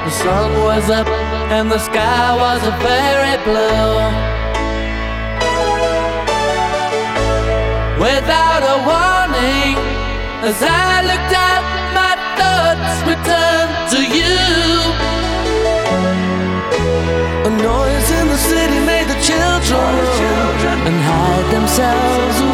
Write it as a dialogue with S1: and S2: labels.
S1: The sun was up and the sky was a very blue. Without a warning, as I looked out, my thoughts returned to you. A noise in the city made the children and hide themselves